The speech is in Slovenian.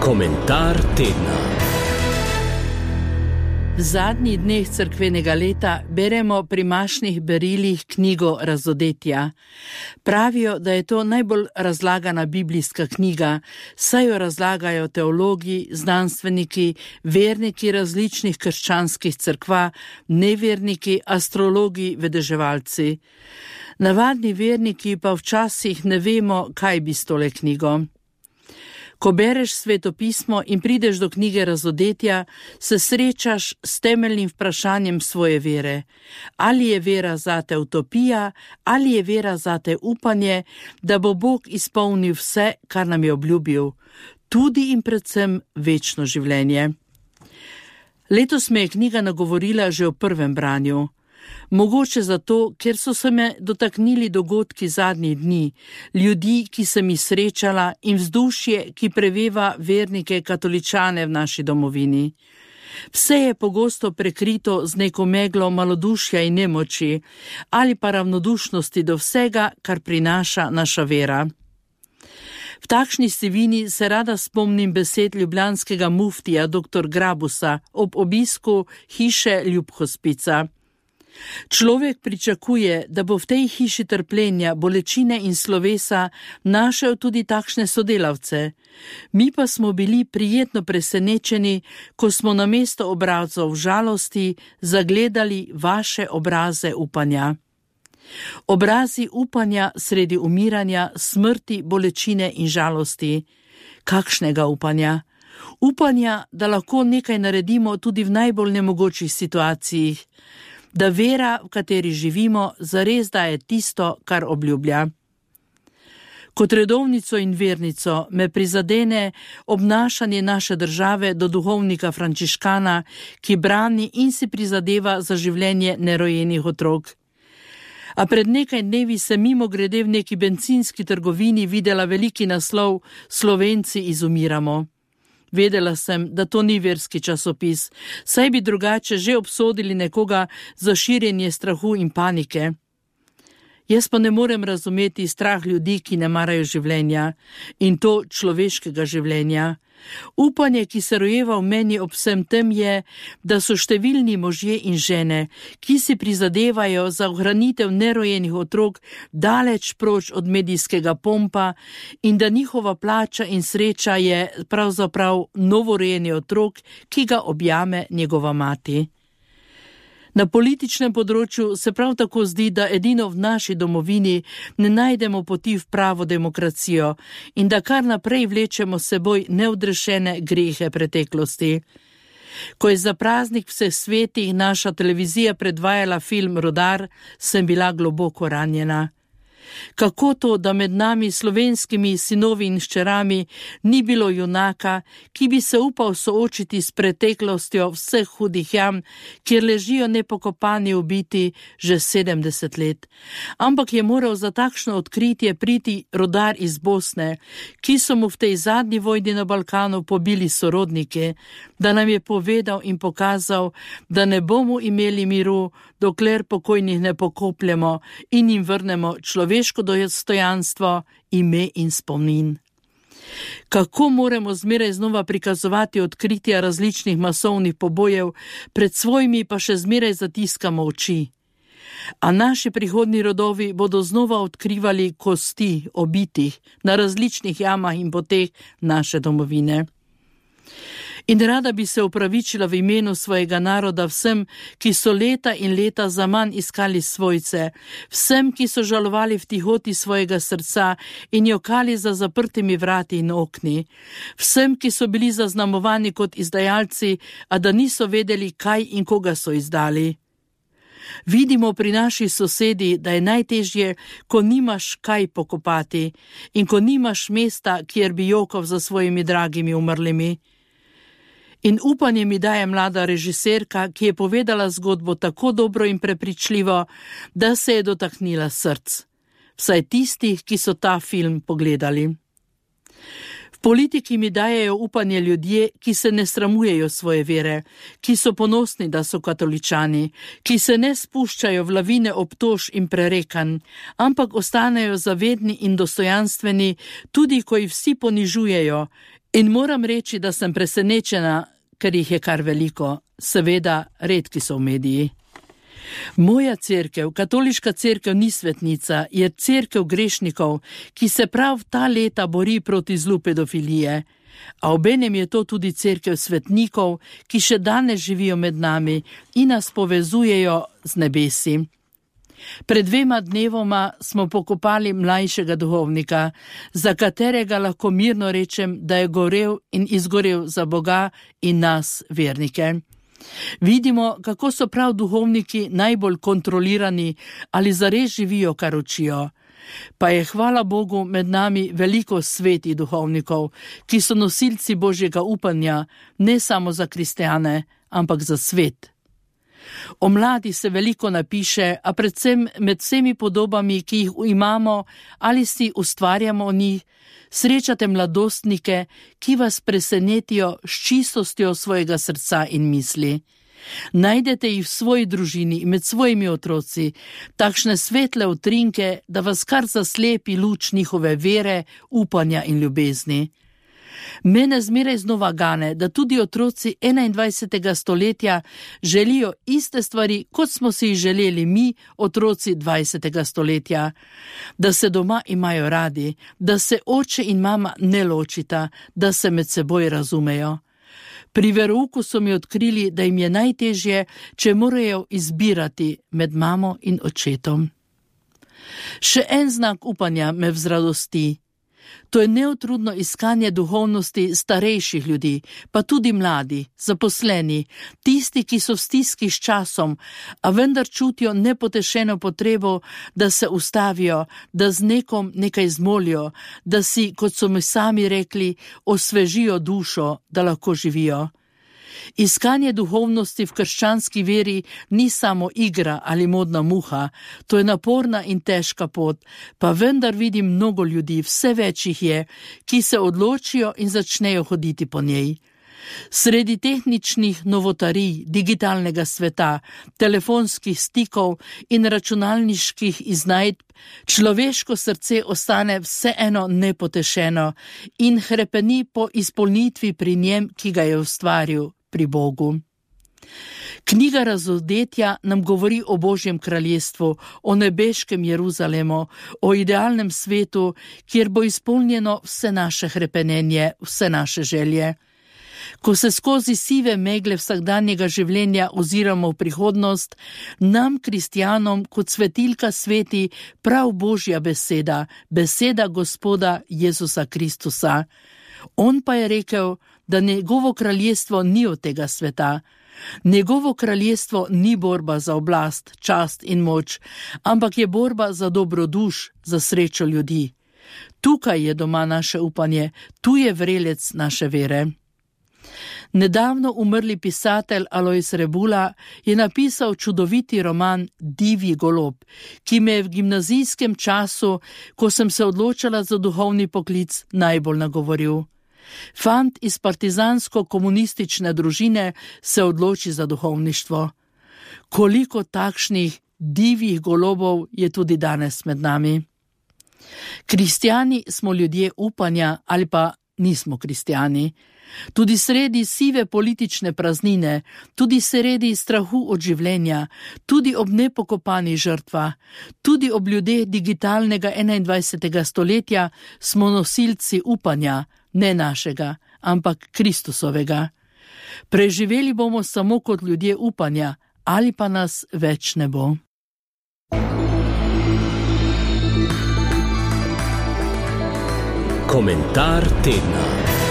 Komentar tedna. V zadnjih dneh cerkvenega leta beremo pri mašnih berilih knjigo Razodetja. Pravijo, da je to najbolj razlagana biblijska knjiga, saj jo razlagajo teologi, znanstveniki, verniki različnih krščanskih cerkva, neverniki, astrologi, vedeževalci. Navadni verniki pa včasih ne vemo, kaj bi s tole knjigo. Ko bereš svetopismo in prideš do knjige Razodetja, se srečaš s temeljnim vprašanjem svoje vere. Ali je vera zate utopija, ali je vera zate upanje, da bo Bog izpolnil vse, kar nam je obljubil, tudi in predvsem večno življenje. Letos me je knjiga nagovorila že v prvem branju. Mogoče zato, ker so se me dotaknili dogodki zadnjih dni, ljudi, ki sem jih srečala, in vzdušje, ki preveva vernike katoličane v naši domovini. Vse je pogosto prekrito z neko meglo malodušja in nemoči ali pa ravnodušnosti do vsega, kar prinaša naša vera. V takšni sivini se rada spomnim besed ljubljanskega muftija dr. Grabusa ob obisku hiše Ljubhospica. Človek pričakuje, da bo v tej hiši trpljenja, bolečine in slovesa našel tudi takšne sodelavce. Mi pa smo bili prijetno presenečeni, ko smo namesto obrazov žalosti zagledali vaše obraze upanja. Obrazi upanja sredi umiranja, smrti, bolečine in žalosti. Kakšnega upanja? Upanja, da lahko nekaj naredimo tudi v najbolj nemogočih situacijah. Da vera, v kateri živimo, zares daje tisto, kar obljublja. Kot redovnico in vernico me prizadene obnašanje naše države do duhovnika Frančiškana, ki brani in si prizadeva za življenje nerojenih otrok. A pred nekaj dnevi sem mimogrede v neki bencinski trgovini videla veliki naslov Slovenci izumiramo. Vedela sem, da to ni verski časopis, saj bi drugače že obsodili nekoga za širjenje strahu in panike. Jaz pa ne morem razumeti strah ljudi, ki ne marajo življenja, in to človeškega življenja. Upanje, ki se rojeva v meni ob vsem tem je, da so številni možje in žene, ki si prizadevajo za ohranitev nerojenih otrok daleč proč od medijskega pompa in da njihova plača in sreča je pravzaprav novorojeni otrok, ki ga objame njegova mati. Na političnem področju se prav tako zdi, da edino v naši domovini ne najdemo poti v pravo demokracijo in da kar naprej vlečemo s seboj neodrešene grehe preteklosti. Ko je za praznik vseh svetih naša televizija predvajala film Rudar, sem bila globoko ranjena. Kako to, da med nami slovenskimi sinovi in hčerami ni bilo junaka, ki bi se upal soočiti s preteklostjo vseh hudih jam, kjer ležijo nepokopani ubiti že 70 let. Ampak je moral za takšno odkritje priti Rudar iz Bosne, ki so mu v tej zadnji vojni na Balkanu pobili sorodnike, da nam je povedal in pokazal, da ne bomo imeli miru, dokler pokojnih ne pokopljemo in jim vrnemo človeško dostojanstvo, ime in spomin. Kako moramo zmeraj znova prikazovati odkritja različnih masovnih pobojev, pred svojimi pa še zmeraj zatiskamo oči. A naši prihodnji rodovi bodo znova odkrivali kosti obitih na različnih jamah in poteh naše domovine. In rada bi se opravičila v imenu svojega naroda vsem, ki so leta in leta zaman iskali svojce, vsem, ki so žalovali v tihoti svojega srca in jokali za zaprtimi vrati in okni, vsem, ki so bili zaznamovani kot izdajalci, a da niso vedeli, kaj in koga so izdali. Vidimo pri naši sosedi, da je najtežje, ko nimaš kaj pokopati in ko nimaš mesta, kjer bi jokal za svojimi dragimi umrlimi. In upanje mi daje mlada režiserka, ki je povedala zgodbo tako dobro in prepričljivo, da se je dotaknila src. Vsaj tistih, ki so ta film pogledali. V politiki mi dajejo upanje ljudje, ki se ne sramujejo svoje vere, ki so ponosni, da so katoličani, ki se ne spuščajo v lavine obtož in prerekanj, ampak ostanejo zavedni in dostojanstveni, tudi ko jih vsi ponižujejo In moram reči, da sem presenečena, ker jih je kar veliko, seveda redki so v mediji. Moja cerkev, katoliška cerkev, ni svetnica, je cerkev grešnikov, ki se prav ta leta bori proti zlu pedofilije. A obenem je to tudi cerkev svetnikov, ki še danes živijo med nami in nas povezujejo z nebesi. Pred 2 dnevoma smo pokopali mlajšega duhovnika, za katerega lahko mirno rečem, da je gorel in izgorel za Boga in nas, vernike. Vidimo, kako so prav duhovniki najbolj kontrolirani ali zares živijo, kar učijo. Pa je, hvala Bogu, med nami veliko svetih duhovnikov, ki so nosilci Božjega upanja, ne samo za kristjane, ampak za svet. O mladih se veliko napiše, a predvsem med vsemi podobami, ki jih imamo ali si ustvarjamo o njih, srečate mladostnike, ki vas presenetijo s čistostjo svojega srca in misli. Najdete jih v svoji družini, med svojimi otroci, takšne svetle utrinke, da vas kar zaslepi luč njihove vere, upanja in ljubezni. Mene zmeraj znova gane, da tudi otroci 21. stoletja želijo iste stvari, kot smo si jih želeli mi, otroci 20. stoletja. Da se doma imajo radi, da se oče in mama ne ločita, da se med seboj razumejo. Pri verouku so mi odkrili, da jim je najtežje, če morajo izbirati med mamo in očetom. Še en znak upanja me vzradosti. To je neutrudno iskanje duhovnosti starejših ljudi, pa tudi mladi, zaposleni, tisti, ki so v stiski s časom, a vendar čutijo nepotešeno potrebo, da se ustavijo, da z nekom nekaj zmolijo, da si, kot so mi sami rekli, osvežijo dušo, da lahko živijo. Iskanje duhovnosti v krščanski veri ni samo igra ali modna muha, to je naporna in težka pot, pa vendar vidim mnogo ljudi, vse več jih je, ki se odločijo in začnejo hoditi po njej. Sredi tehničnih novotarij, digitalnega sveta, telefonskih stikov in računalniških iznajdb, človeško srce ostane vseeno nepotešeno in hrepeni po izpolnitvi pri njem, ki ga je ustvaril, pri Bogu. Knjiga Razodetja nam govori o Božjem kraljestvu, o nebeškem Jeruzalemu, o idealnem svetu, kjer bo izpolnjeno vse naše hrepenenje, vse naše želje. Ko se skozi sive megle vsakdanjega življenja oziramo v prihodnost, nam, kristjanom, kot svetilka sveti prav Božja beseda, beseda Gospoda Jezusa Kristusa. On pa je rekel, da njegovo kraljestvo ni od tega sveta. Njegovo kraljestvo ni borba za oblast, čast in moč, ampak je borba za dobro duš, za srečo ljudi. Tukaj je doma naše upanje, tu je vrelec naše vere. Nedavno umrli pisatelj Alojz Rebula je napisal čudoviti roman Divji golob, ki me je v gimnazijskem času, ko sem se odločala za duhovni poklic, najbolj nagovoril. Fant iz partizansko-komunistične družine se odloči za duhovništvo. Koliko takšnih divjih golobov je tudi danes med nami. Kristjani smo ljudje upanja ali pa nismo kristjani. Tudi sredi sive politične praznine, tudi sredi strahu od življenja, tudi ob nepokopani žrtva, tudi ob ljudeh digitalnega 21. stoletja smo nosilci upanja, ne našega, ampak Kristusovega. Preživeli bomo samo kot ljudje upanja, ali pa nas več ne bo. Komentar tedna.